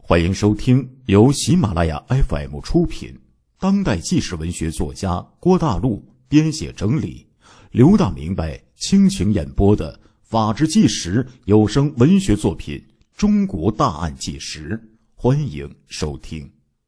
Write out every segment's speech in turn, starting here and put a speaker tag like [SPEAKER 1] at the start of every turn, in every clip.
[SPEAKER 1] 欢迎收听由喜马拉雅 FM 出品，当代纪实文学作家郭大陆编写整理，刘大明白倾情演播的法治纪实有声文学作品《中国大案纪实》，欢迎收听。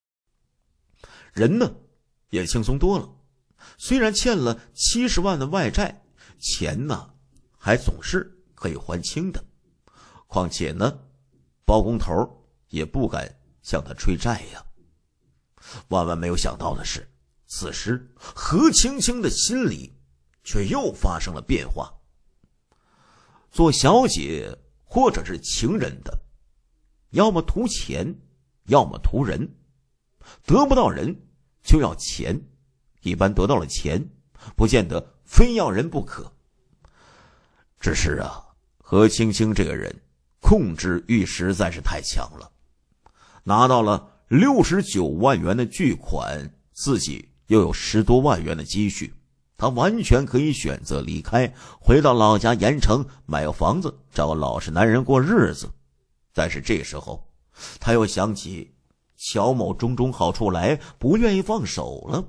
[SPEAKER 2] 人呢也轻松多了，虽然欠了70万的外债，钱呢还总是可以还清的。况且呢，包工头也不敢向他催债呀。万万没有想到的是，此时何青青的心里却又发生了变化。做小姐或者是情人的，要么图钱，要么图人，得不到人就要钱，一般得到了钱不见得非要人不可。只是啊，何青青这个人控制欲实在是太强了，拿到了69万元的巨款，自己又有10多万元的积蓄，他完全可以选择离开，回到老家盐城买个房子，找个老实男人过日子。但是这时候他又想起乔某种种好处来，不愿意放手了。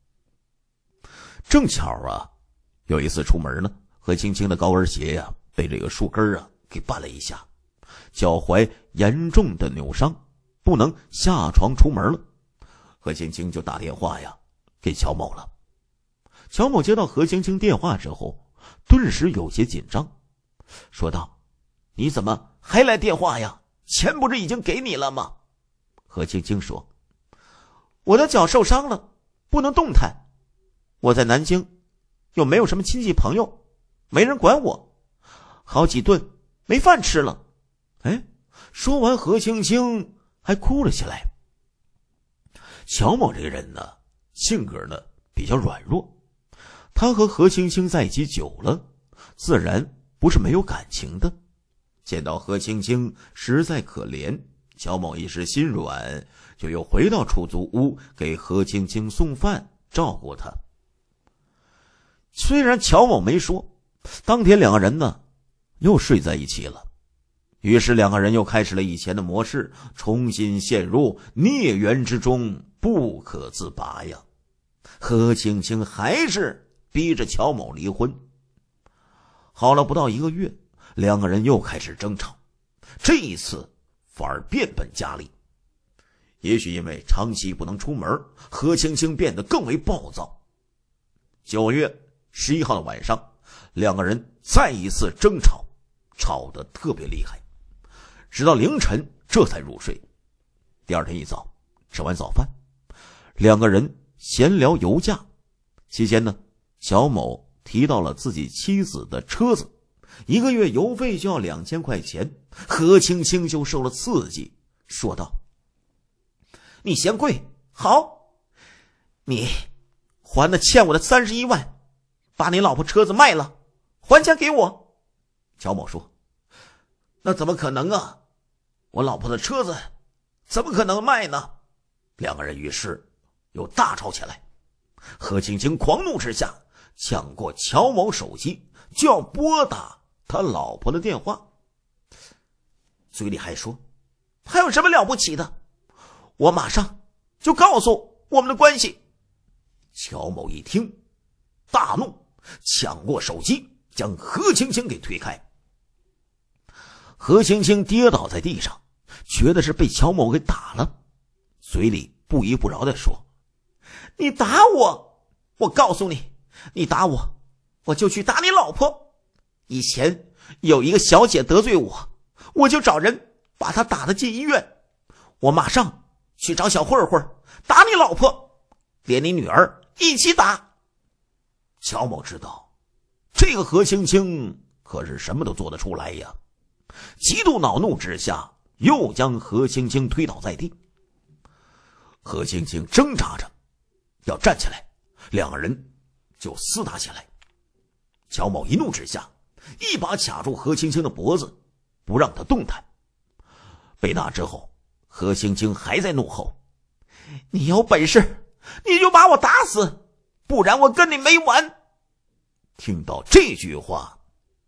[SPEAKER 2] 正巧啊，有一次出门呢，何青青的高跟鞋呀被这个树根啊给绊了一下，脚踝严重的扭伤，不能下床出门了。何青青就打电话呀给乔某了。乔某接到何青青电话之后，顿时有些紧张，说道：你怎么还来电话呀？钱不是已经给你了吗？何青青说：我的脚受伤了，不能动弹，我在南京又没有什么亲戚朋友，没人管我，好几顿没饭吃了。说完何青青还哭了起来。乔某这个人呢，性格呢比较软弱，他和何青青在一起久了，自然不是没有感情的。见到何青青实在可怜，乔某一时心软，就又回到出租屋给何青青送饭，照顾她。虽然乔某没说，当天两个人呢又睡在一起了。于是两个人又开始了以前的模式，重新陷入孽缘之中，不可自拔呀。何青青还是逼着乔某离婚。好了不到1个月，两个人又开始争吵，这一次反而变本加厉。也许因为长期不能出门，何青青变得更为暴躁。9月11号的晚上，两个人再一次争吵，吵得特别厉害，直到凌晨这才入睡。第二天一早，吃完早饭，两个人闲聊油价。期间呢，乔某提到了自己妻子的车子，1个月油费就要2000块钱。何青青就受了刺激，说道：你嫌贵，好，你还那欠我的31万，把你老婆车子卖了，还钱给我。乔某说：那怎么可能啊，我老婆的车子怎么可能卖呢？两个人于是又大吵起来。何青青狂怒之下抢过乔某手机，就要拨打他老婆的电话，嘴里还说：还有什么了不起的，我马上就告诉我们的关系。乔某一听大怒，抢过手机将何青青给推开。何青青跌倒在地上，觉得是被乔某给打了，嘴里不依不饶地说：你打我，我告诉你，你打我，我就去打你老婆。以前有一个小姐得罪我，我就找人把她打得进医院，我马上去找小混混打你老婆，连你女儿一起打。乔某知道这个何青青可是什么都做得出来呀，极度恼怒之下又将何青青推倒在地。何青青挣扎着要站起来，两个人就厮打起来。乔某一怒之下一把卡住何青青的脖子，不让她动弹。被打之后，何青青还在怒吼：你有本事你就把我打死，不然我跟你没完。听到这句话，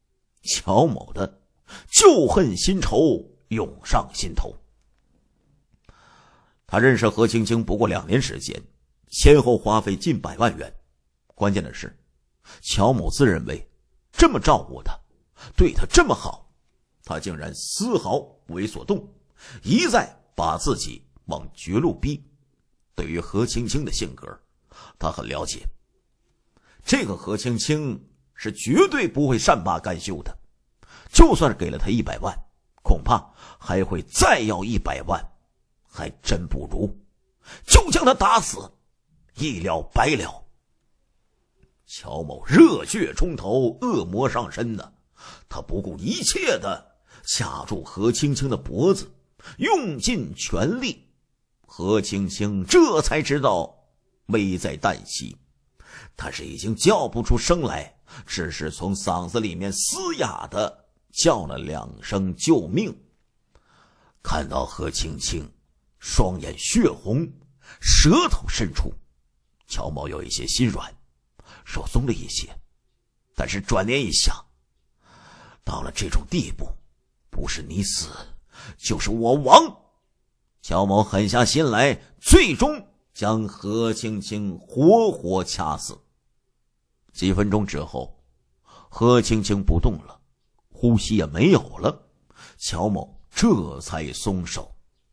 [SPEAKER 2] 乔某的旧恨新仇涌上心头。 他认识何青青不过2年时间，先后花费近100万元。关键的是，乔某自认为这么照顾他，对他这么好，他竟然丝毫不为所动，一再把自己往绝路逼。对于何青青的性格，他很了解。这个何青青是绝对不会善罢甘休的，就算给了他100万，恐怕还会再要100万，还真不如就将他打死，一了百了。乔某热血冲头，恶魔上身呢，他不顾一切的掐住何青青的脖子，用尽全力。何青青这才知道危在旦夕，他是已经叫不出声来，只是从嗓子里面嘶哑的叫了2声救命。看到何青青双眼血红，舌头渗出，乔某有一些心软，手松了一些。但是转念一想，到了这种地步，不是你死就是我亡。乔某狠下心来，最终将何青青活活掐死。几分钟之后，何青青不动了，呼吸也没有了，乔某这才松手。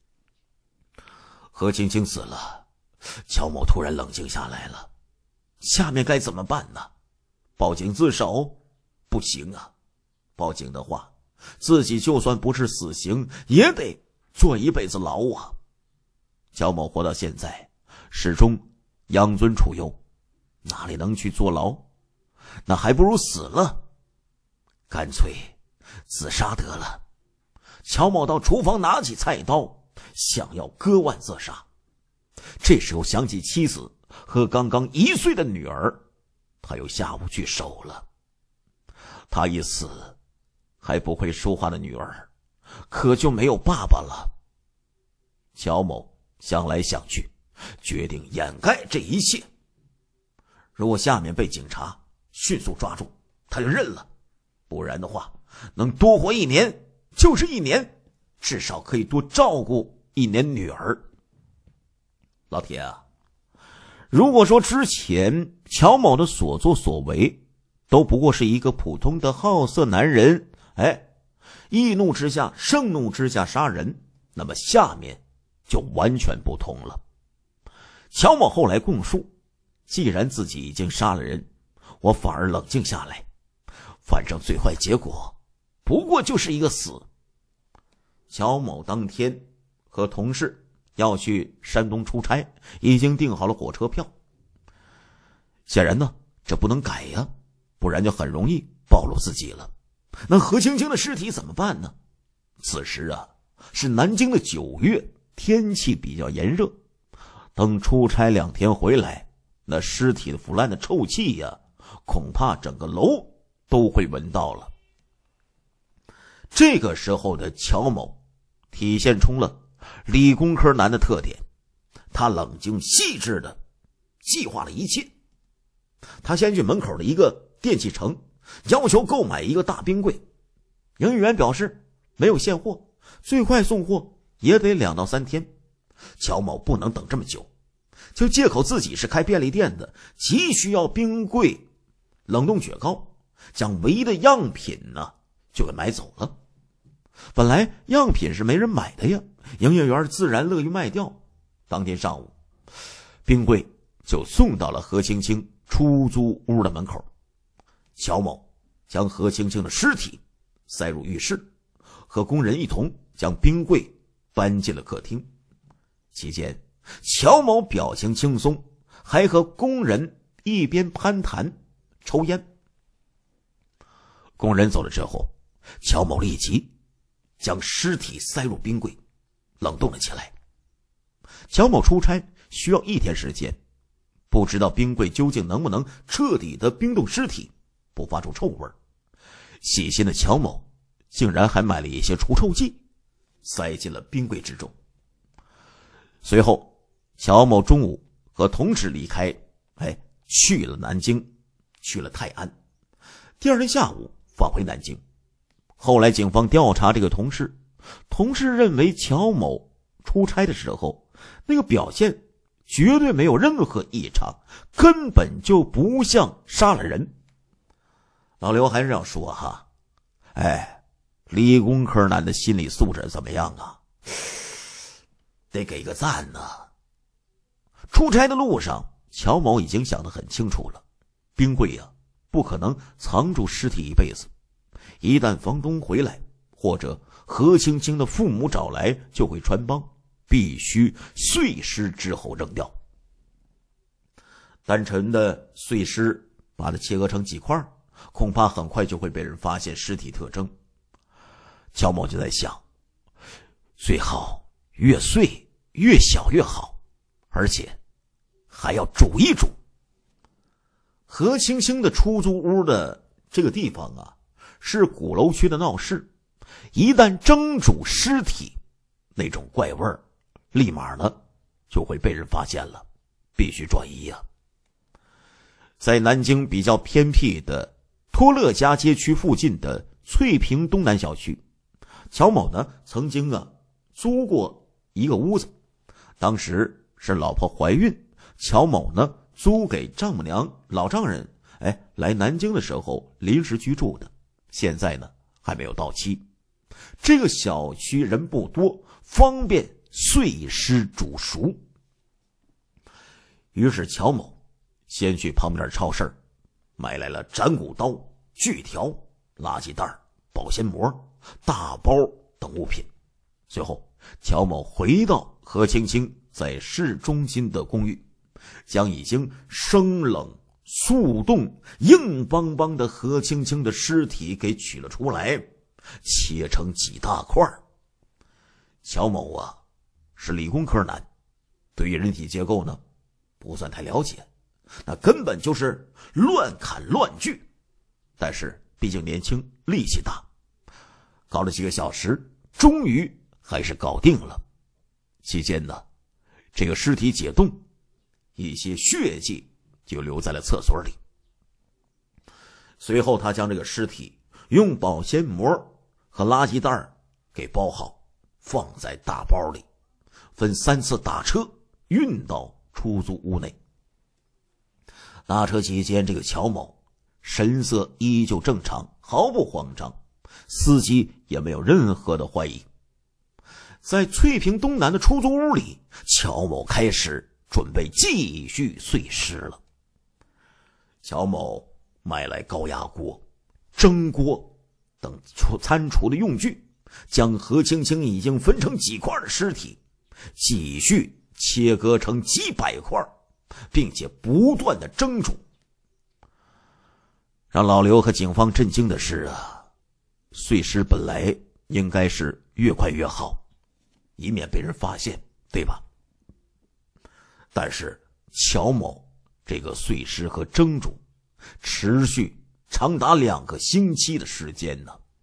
[SPEAKER 2] 何青青死了，乔某突然冷静下来了，下面该怎么办呢？报警自首？不行啊，报警的话，自己就算不是死刑，也得坐一辈子牢啊。乔某活到现在，始终养尊处优，哪里能去坐牢？那还不如死了，干脆自杀得了。乔某到厨房拿起菜刀，想要割腕自杀。这时候想起妻子和刚刚1岁的女儿，他又下不去手了。他一死，还不会说话的女儿可就没有爸爸了。乔某想来想去，决定掩盖这一切。如果下面被警察迅速抓住，他就认了，不然的话，能多活1年就是1年，至少可以多照顾1年女儿。老铁啊，如果说之前乔某的所作所为都不过是一个普通的好色男人，易怒之下盛怒之下杀人，那么下面就完全不同了。乔某后来供述，既然自己已经杀了人，我反而冷静下来，反正最坏结果不过就是一个死。乔某当天和同事要去山东出差，已经订好了火车票。显然呢，这不能改呀，不然就很容易暴露自己了。那何青青的尸体怎么办呢？此时啊，是南京的9月，天气比较炎热。等出差2天回来，那尸体的腐烂的臭气呀，恐怕整个楼都会闻到了。这个时候的乔某体现出了理工科男的特点，他冷静细致的计划了一切。他先去门口的一个电器城，要求购买一个大冰柜。营业员表示没有现货，最快送货也得2到3天。乔某不能等这么久，就借口自己是开便利店的，急需要冰柜冷冻雪糕，将唯一的样品呢就给买走了。本来样品是没人买的呀，营业员自然乐于卖掉。当天上午，冰柜就送到了何青青出租屋的门口。乔某将何青青的尸体塞入浴室，和工人一同将冰柜搬进了客厅。期间，乔某表情轻松，还和工人一边攀谈抽烟。工人走了之后，乔某立即将尸体塞入冰柜，冷冻了起来。乔某出差需要1天时间，不知道冰柜究竟能不能彻底的冰冻尸体，不发出臭味。细心的乔某竟然还买了一些除臭剂，塞进了冰柜之中。随后，乔某中午和同事离开，去了南京，去了泰安。第2天下午返回南京。后来警方调查这个同事认为乔某出差的时候那个表现绝对没有任何异常，根本就不像杀了人。老刘还是要说哈，理工科男的心理素质怎么样啊？得给个赞呢。出差的路上，乔某已经想得很清楚了，冰柜不可能藏住尸体一辈子，一旦房东回来或者何青青的父母找来，就会穿帮，必须碎尸之后扔掉。单纯的碎尸把它切割成几块，恐怕很快就会被人发现尸体特征。乔某就在想，最好越碎越小越好，而且还要煮一煮。何青青的出租屋的这个地方是鼓楼区的闹市，一旦蒸煮尸体，那种怪味儿立马就会被人发现了，必须转移在南京比较偏僻的托勒家街区附近的翠屏东南小区，乔某曾经租过一个屋子，当时是老婆怀孕，乔某租给丈母娘老丈人来南京的时候临时居住的，现在还没有到期。这个小区人不多，方便碎尸煮熟。于是乔某先去旁边超市买来了斩骨刀、锯条、垃圾袋、保鲜膜、大包等物品。随后乔某回到何青青在市中心的公寓，将已经生冷速冻硬邦邦的何青青的尸体给取了出来，切成几大块。乔某是理工科男，对于人体结构不算太了解，那根本就是乱砍乱锯，但是毕竟年轻力气大，搞了几个小时，终于还是搞定了。期间这个尸体解冻，一些血迹就留在了厕所里。随后他将这个尸体用保鲜膜和垃圾袋给包好，放在大包里，分3次打车运到出租屋内。打车期间，这个乔某神色依旧正常，毫不慌张，司机也没有任何的怀疑。在翠屏东南的出租屋里，乔某开始准备继续碎尸了。乔某买来高压锅、蒸锅等餐厨的用具，将何青青已经分成几块的尸体继续切割成几百块，并且不断的蒸煮。让老刘和警方震惊的是碎尸本来应该是越快越好，以免被人发现，对吧？但是乔某这个碎尸和蒸煮持续长达2个星期的时间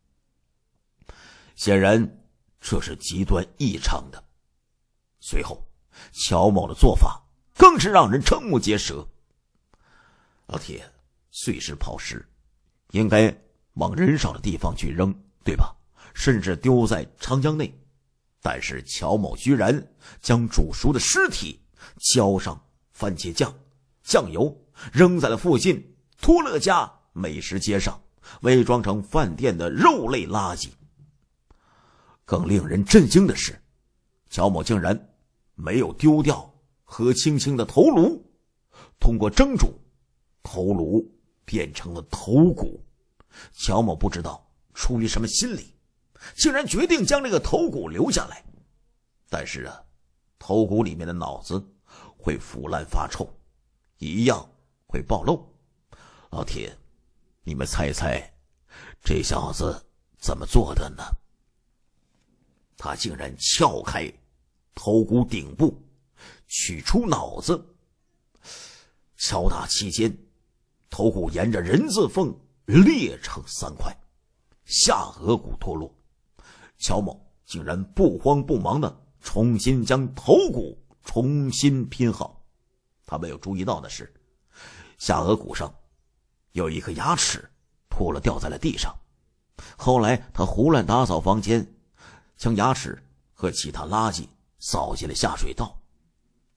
[SPEAKER 2] 显然这是极端异常的。随后乔某的做法更是让人瞠目结舌。老铁，碎尸抛尸应该往人少的地方去扔，对吧？甚至丢在长江内。但是乔某居然将煮熟的尸体浇上番茄酱、酱油，扔在了附近托勒家美食街上，伪装成饭店的肉类垃圾。更令人震惊的是，乔某竟然没有丢掉何青青的头颅，通过蒸煮，头颅变成了头骨。乔某不知道出于什么心理，竟然决定将这个头骨留下来。但是头骨里面的脑子会腐烂发臭，一样会暴露。老铁，你们猜猜这小子怎么做的呢？他竟然撬开头骨顶部，取出脑子。敲打期间，头骨沿着人字缝裂成3块，下颌骨脱落。乔某竟然不慌不忙地重新将头骨重新拼好。他没有注意到的是，下颌骨上有一颗牙齿脱了掉在了地上。后来他胡乱打扫房间，将牙齿和其他垃圾扫进了下水道，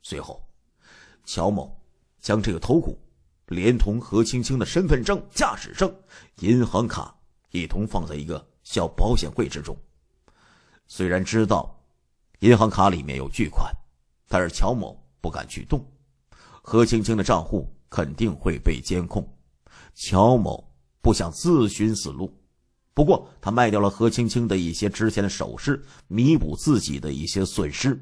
[SPEAKER 2] 随后，乔某将这个头骨连同何青青的身份证、驾驶证、银行卡一同放在一个小保险柜之中。虽然知道银行卡里面有巨款，但是乔某不敢去动，何青青的账户肯定会被监控。乔某不想自寻死路，不过他卖掉了何青青的一些值钱的首饰，弥补自己的一些损失。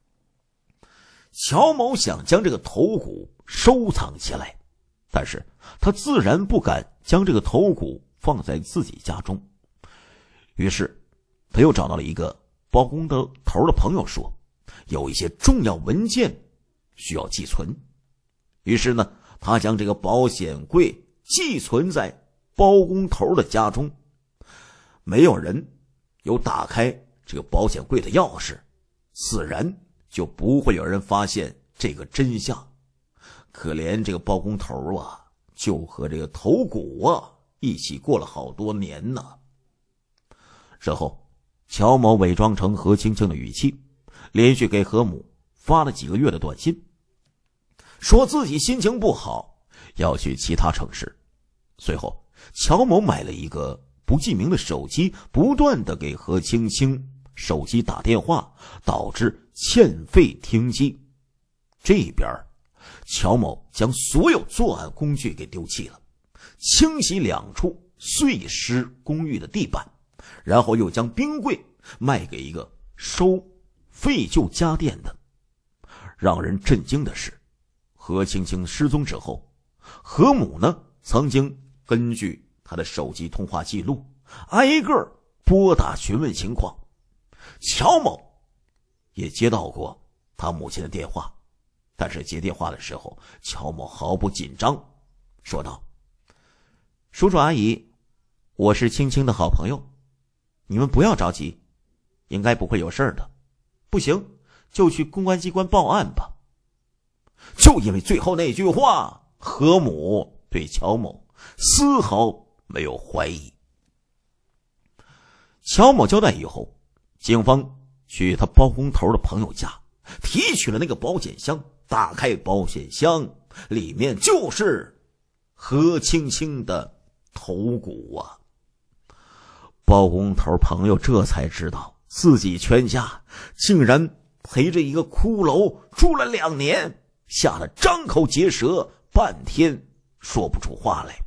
[SPEAKER 2] 乔某想将这个头骨收藏起来，但是他自然不敢将这个头骨放在自己家中。于是他又找到了一个包工头的朋友，说有一些重要文件需要寄存。于是呢，他将这个保险柜寄存在包工头的家中。没有人有打开这个保险柜的钥匙，自然就不会有人发现这个真相。可怜这个包工头啊，就和这个头骨啊一起过了好多年呢。之后，乔某伪装成何青青的语气，连续给何母发了几个月的短信，说自己心情不好，要去其他城市。随后，乔某买了一个不记名的手机，不断的给何青青手机打电话，导致欠费停机。这边，乔某将所有作案工具给丢弃了，清洗2处碎尸公寓的地板，然后又将冰柜卖给一个收废旧家电的。让人震惊的是，何青青失踪之后，何母呢曾经根据他的手机通话记录挨个拨打询问情况。乔某也接到过他母亲的电话，但是接电话的时候，乔某毫不紧张，说道：叔叔阿姨，我是青青的好朋友，你们不要着急，应该不会有事的，不行就去公安机关报案吧。就因为最后那句话，何母对乔某丝毫没有怀疑。乔某交代以后，警方去他包工头的朋友家提取了那个保险箱，打开保险箱，里面就是何青青的头骨啊。包工头朋友这才知道自己全家竟然陪着一个骷髅住了2年，吓得张口结舌，半天说不出话来。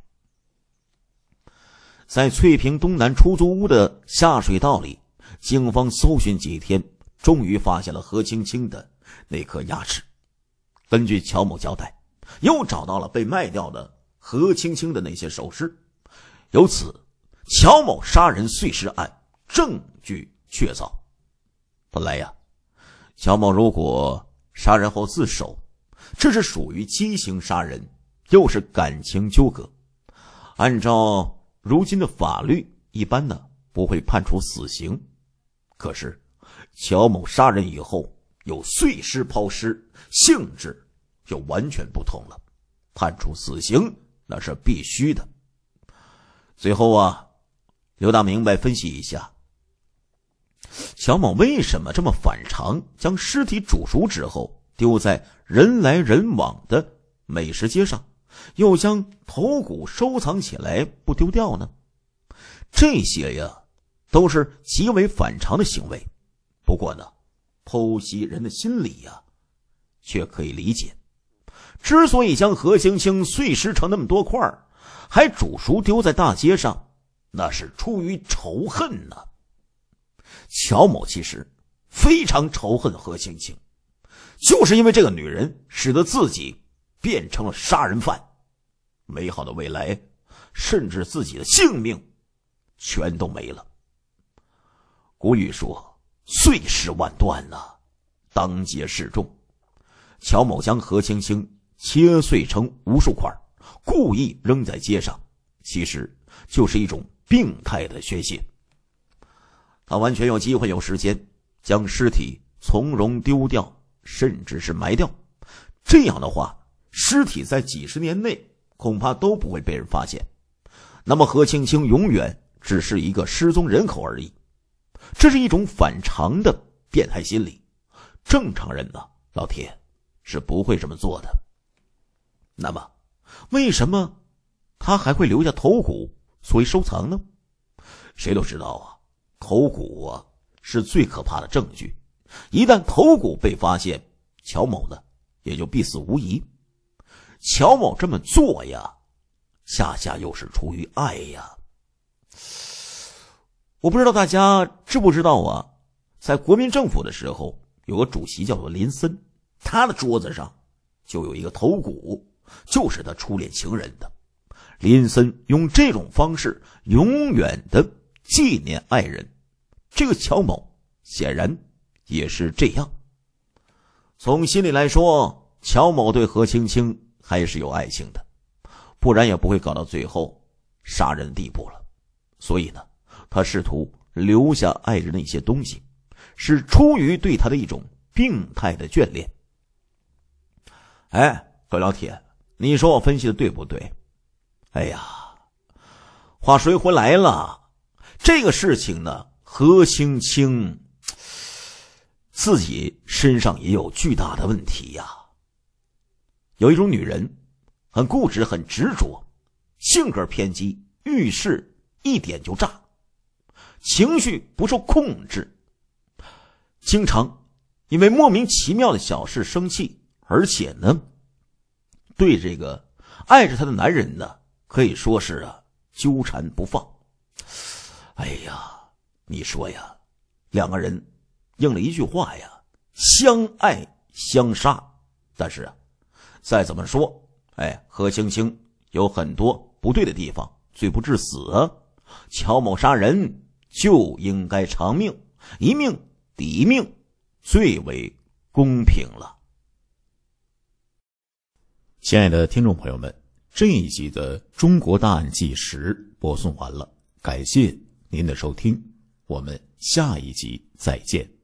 [SPEAKER 2] 在翠屏东南出租屋的下水道里，警方搜寻几天，终于发现了何青青的那颗牙齿。根据乔某交代，又找到了被卖掉的何青青的那些首饰，由此乔某杀人碎尸案证据确凿。本来呀，乔某如果杀人后自首，这是属于激情杀人，又是感情纠葛，按照如今的法律一般呢不会判处死刑。可是乔某杀人以后有碎尸抛尸，性质就完全不同了，判处死刑那是必须的。最后啊，刘大明白分析一下，乔某为什么这么反常，将尸体煮熟之后丢在人来人往的美食街上，又将头骨收藏起来不丢掉呢？这些呀都是极为反常的行为。不过呢，剖析人的心理呀却可以理解。之所以将何青青碎尸成那么多块，还煮熟丢在大街上，那是出于仇恨呢。乔某其实非常仇恨何青青，就是因为这个女人使得自己变成了杀人犯，美好的未来甚至自己的性命全都没了。古语说碎尸万段啊，当街示众。乔某将何青青切碎成无数块，故意扔在街上，其实就是一种病态的宣泄。他完全有机会有时间将尸体从容丢掉，甚至是埋掉，这样的话尸体在几十年内恐怕都不会被人发现，那么何青青永远只是一个失踪人口而已。这是一种反常的变态心理，正常人呢，老铁是不会这么做的。那么，为什么他还会留下头骨作为收藏呢？谁都知道啊，头骨啊是最可怕的证据，一旦头骨被发现，乔某呢也就必死无疑。乔某这么做呀，恰恰又是出于爱呀。我不知道大家知不知道啊，在国民政府的时候，有个主席叫做林森，他的桌子上就有一个头骨，就是他初恋情人的。林森用这种方式永远的纪念爱人，这个乔某显然也是这样。从心里来说，乔某对何青青还是有爱情的，不然也不会搞到最后杀人的地步了。所以呢，他试图留下爱人的一些东西，是出于对他的一种病态的眷恋。哎，各位老铁，你说我分析的对不对？哎呀，话说回来了，这个事情呢，何青青自己身上也有巨大的问题呀。有一种女人很固执很执着，性格偏激，遇事一点就炸，情绪不受控制，经常因为莫名其妙的小事生气，而且呢对这个爱着她的男人呢可以说是纠缠不放。哎呀，你说呀，两个人应了一句话呀，相爱相杀。但是再怎么说，何青青有很多不对的地方，罪不至死啊。乔某杀人就应该偿命，一命抵一命，最为公平了。
[SPEAKER 1] 亲爱的听众朋友们，这一集的中国大案纪实播送完了，感谢您的收听，我们下一集再见。